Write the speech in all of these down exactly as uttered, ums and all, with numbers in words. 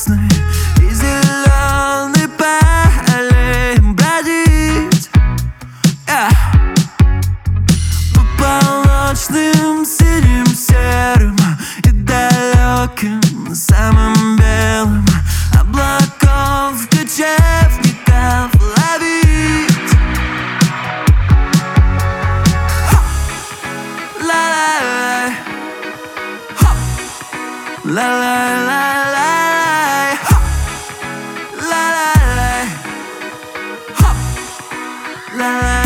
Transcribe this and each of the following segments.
красный и зеленый по аллеям бродить, yeah. По полночным синим, серым и далеким, самым белым облаков кочевников ловить. Ла-ла-лай, ла-ла-ла-лай, ла-ла-лай, ла-ла-лай.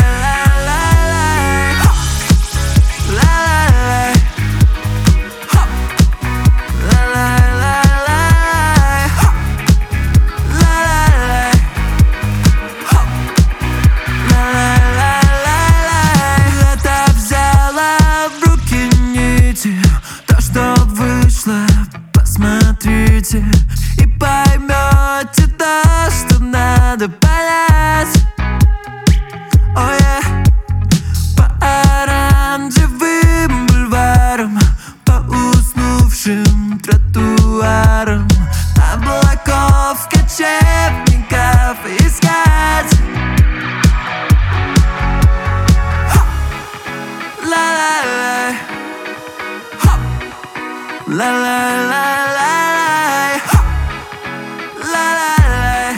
То, что вышло, посмотрите и поймете то, что надо понять. Oh yeah. По оранжевым бульварам, по уснувшим тротуарам облаков кочевников искать. Ла-ла-лай, ла-ла-ла-лай, ла-ла-лай,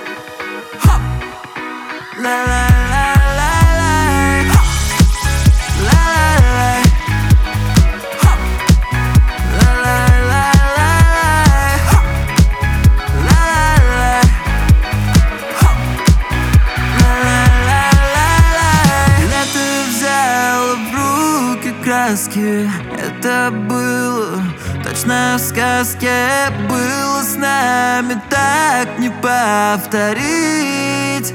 ла-ла-ла-лай, ла-ла-лай, ла-ла-лай. Когда ты взяла в руки краски, это было точно в сказке, было с нами, так не повторить.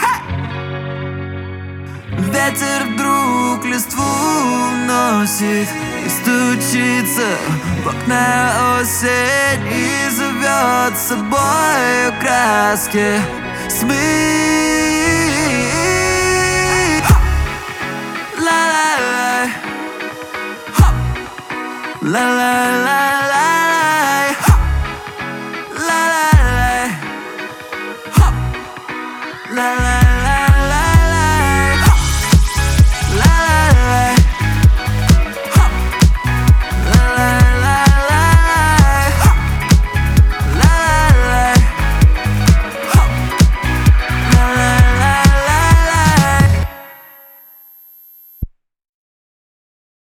Ветер вдруг листву носит и стучится в окна осень и зовет с собой краски смыть. Ла-ла-лай, ла-ла-лай.